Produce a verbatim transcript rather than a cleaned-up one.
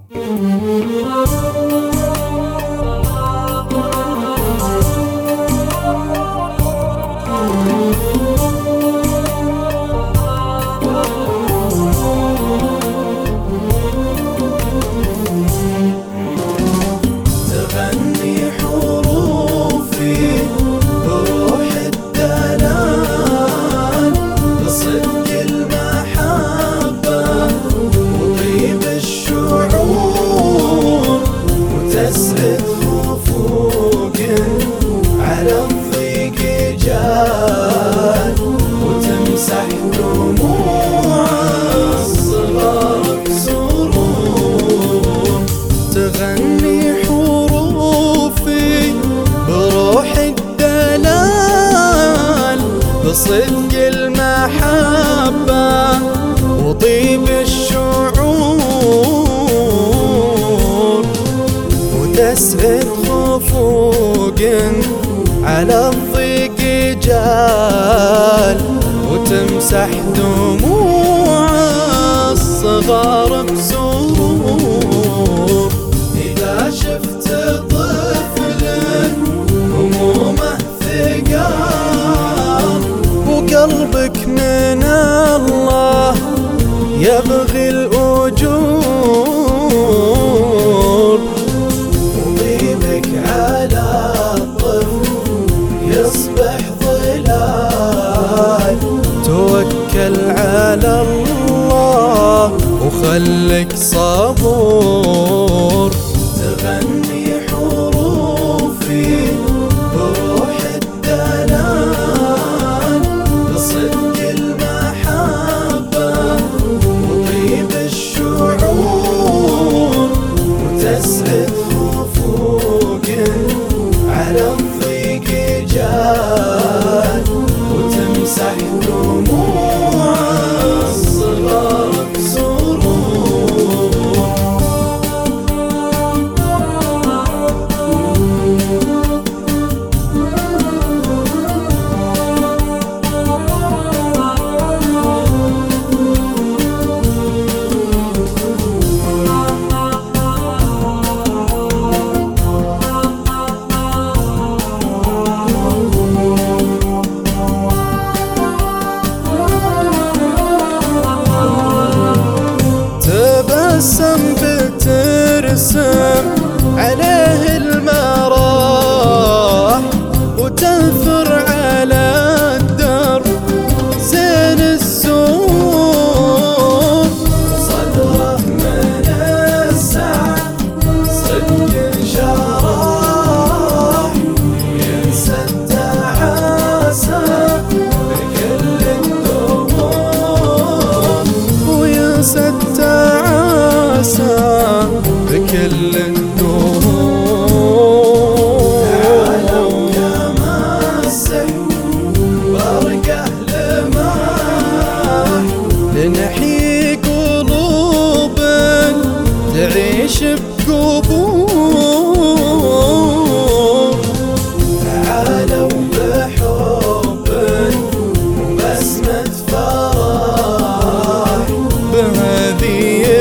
تغني حروفي بروح الدلال بصدق المحبة وطيب الشعور وتسرد خفوق على الضيق جال وتمسح دموع الصغار بسرور. تغني حروفي بروح الدلال بصدق المحبة وطيب الشعور وتسرد خفوق على الضيق جال وتمسح دموع الصغار بسرور. إذا شفت طفل همومه ثقال وقلبك من الله يبغي الأجور وضيبك على الطفل يصبح ظلال توكل على الله وخلك صبور. تغني حروفي بروح الدلال بصدق المحبة وطيب الشعور وتسرد خفوق على الضيق جال وتمسح دموع الصغار بسرور. تبسم بترسم عليه المراح وتنثر على الدرب زين السور صدره من السعد صدق شراح ينسى التعاسة بكل الدموع وينسى التعاسة بكل الدموع. تعالوا كما السحر برقه لماح لنحيي قلوب تعيش بقبور. تعالوا بحب وبسمة فرح بهذه